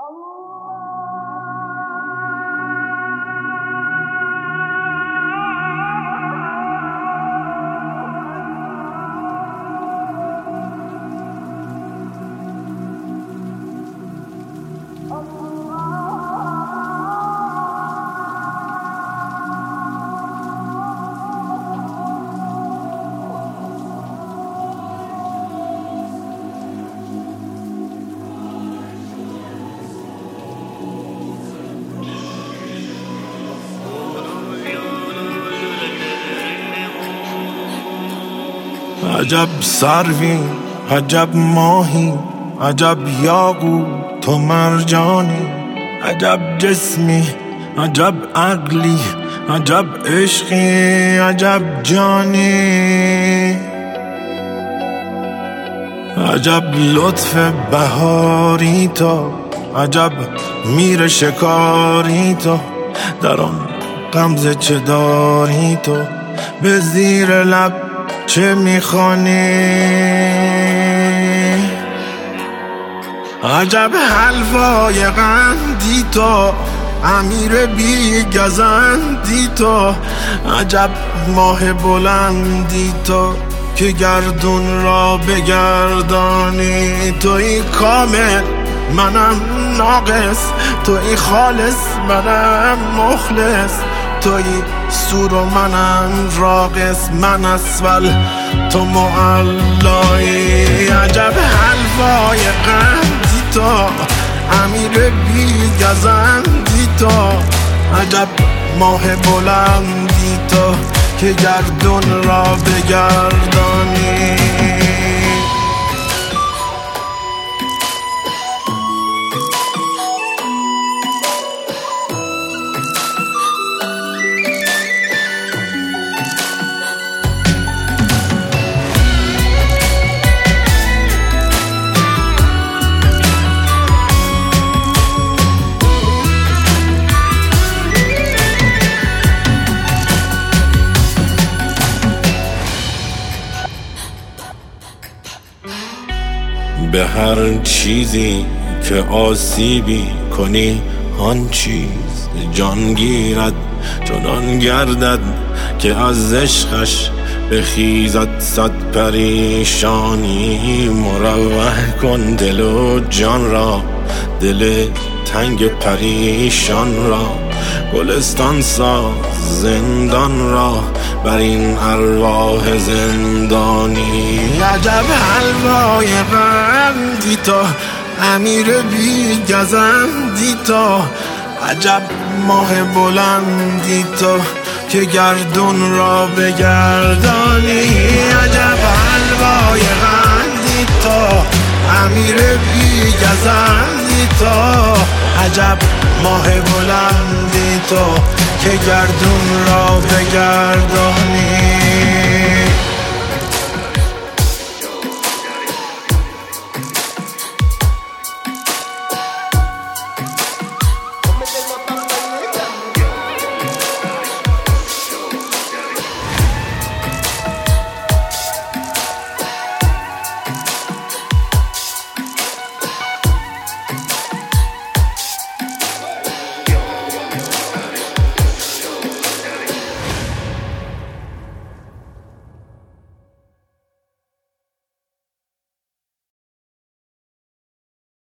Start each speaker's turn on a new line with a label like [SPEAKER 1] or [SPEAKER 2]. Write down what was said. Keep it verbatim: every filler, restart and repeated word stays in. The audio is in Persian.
[SPEAKER 1] عجب سروی، عجب ماهی، عجب یاقوت تو مرجانی، عجب جسمی، عجب عقلی، عجب عشقی، عجب جانی، عجب لطف بهاری تو، عجب میر شکاری تو، در آن غمزه چه داری تو، به زیر لب چه میخوانی، عجب حلوای قندی تو، امیر بی گزندی تو، عجب ماه بلندی تو که گردون را بگردانی، توی کامل منم ناقص، توی خالص منم مخلص، توی سور و منم راقص، من اسفل تو معلایی، عجب حلوای قندی تو، امیر بی گزندی تو، عجب ماه بلندی تو که گردون را بگردانی. به هر چیزی که آسیبی کنی آن چیز جان گیرد، چنان گردد که از عشقش بخیزد صد پریشانی، مروح کن دل و جان را، دل تنگ پریشان را، گلستان ساز زندان را بر این ارواح زندانی، عجب حلوای قندی تو، امیر بی گزندی تو، عجب ماه بلندی تو که گردون را بگردانی، عجب حلوای قندی تو، امیر بی گزندی تو، عجب ماه بلندی تو که گردون را بگردانی.